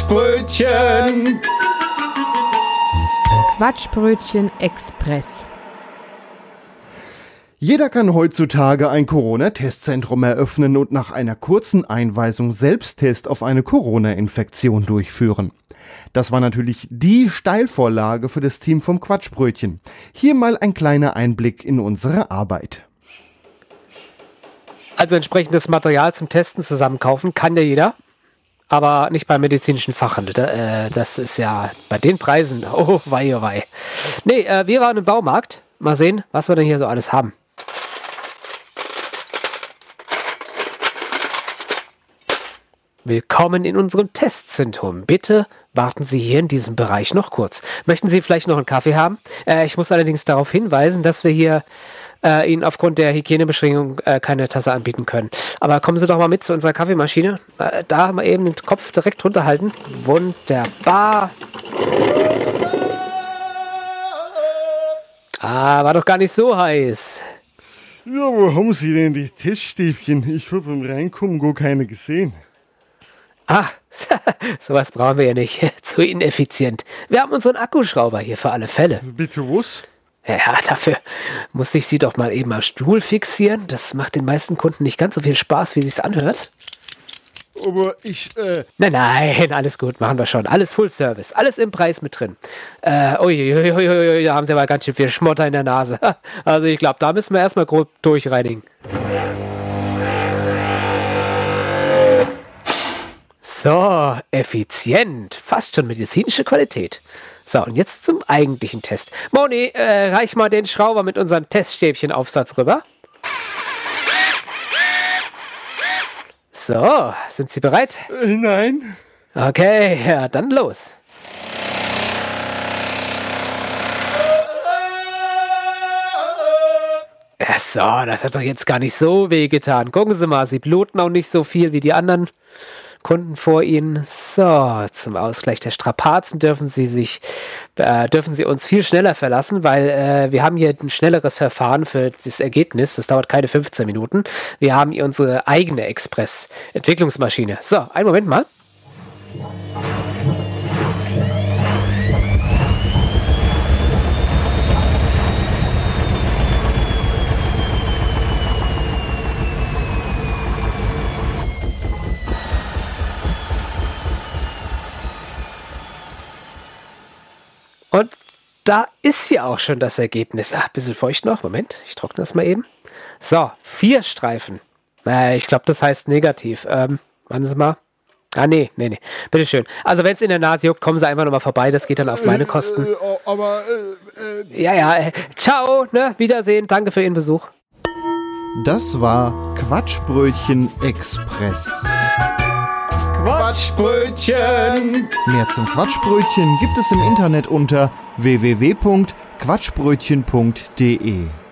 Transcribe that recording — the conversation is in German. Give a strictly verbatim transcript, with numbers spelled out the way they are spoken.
Quatschbrötchen. Quatschbrötchen Express. Jeder kann heutzutage ein Corona-Testzentrum eröffnen und nach einer kurzen Einweisung Selbsttest auf eine Corona-Infektion durchführen. Das war natürlich die Steilvorlage für das Team vom Quatschbrötchen. Hier mal ein kleiner Einblick in unsere Arbeit. Also entsprechendes Material zum Testen zusammenkaufen kann ja jeder, aber nicht beim medizinischen Fachhandel. Das ist ja bei den Preisen, oh wei, oh wei. Nee, wir waren im Baumarkt. Mal sehen, was wir denn hier so alles haben. Willkommen in unserem Testzentrum. Bitte warten Sie hier in diesem Bereich noch kurz. Möchten Sie vielleicht noch einen Kaffee haben? Äh, ich muss allerdings darauf hinweisen, dass wir hier äh, Ihnen aufgrund der Hygienebeschränkung äh, keine Tasse anbieten können. Aber kommen Sie doch mal mit zu unserer Kaffeemaschine. Äh, da mal eben den Kopf direkt runterhalten. Wunderbar. Ah, war doch gar nicht so heiß. Ja, wo haben Sie denn die Teststäbchen? Ich habe beim Reinkommen gar keine gesehen. Ah, sowas brauchen wir ja nicht. Zu ineffizient. Wir haben unseren Akkuschrauber hier für alle Fälle. Bitte was? Ja, dafür muss ich Sie doch mal eben am Stuhl fixieren. Das macht den meisten Kunden nicht ganz so viel Spaß, wie sich's anhört. Aber ich, äh... Nein, nein, alles gut, machen wir schon. Alles Full Service, alles im Preis mit drin. Äh, uiuiuiui, da haben Sie aber ganz schön viel Schmotter in der Nase. Also ich glaube, da müssen wir erstmal grob durchreinigen. So, effizient. Fast schon medizinische Qualität. So, und jetzt zum eigentlichen Test. Moni, äh, reich mal den Schrauber mit unserem Teststäbchenaufsatz rüber. So, sind Sie bereit? Äh, nein. Okay, ja, dann los. Ja, so, das hat doch jetzt gar nicht so weh getan. Gucken Sie mal, Sie bluten auch nicht so viel wie die anderen Kunden vor Ihnen. So, zum Ausgleich der Strapazen dürfen Sie sich, äh, dürfen Sie uns viel schneller verlassen, weil äh, wir haben hier ein schnelleres Verfahren für das Ergebnis. Das dauert keine fünfzehn Minuten. Wir haben hier unsere eigene Express-Entwicklungsmaschine. So, einen Moment mal. Und da ist ja auch schon das Ergebnis. Ach, ein bisschen feucht noch. Moment, ich trockne das mal eben. So, vier Streifen. Äh, ich glaube, das heißt negativ. Ähm, warten Sie mal. Ah, nee, nee, nee. Bitteschön. Also, wenn es in der Nase juckt, kommen Sie einfach nochmal vorbei. Das geht dann auf meine Kosten. Äh, aber, äh, äh, Ja, ja. Äh, ciao, ne? Wiedersehen. Danke für Ihren Besuch. Das war Quatschbrötchen Express. Quatschbrötchen. Mehr zum Quatschbrötchen gibt es im Internet unter w w w punkt quatschbrötchen punkt d e.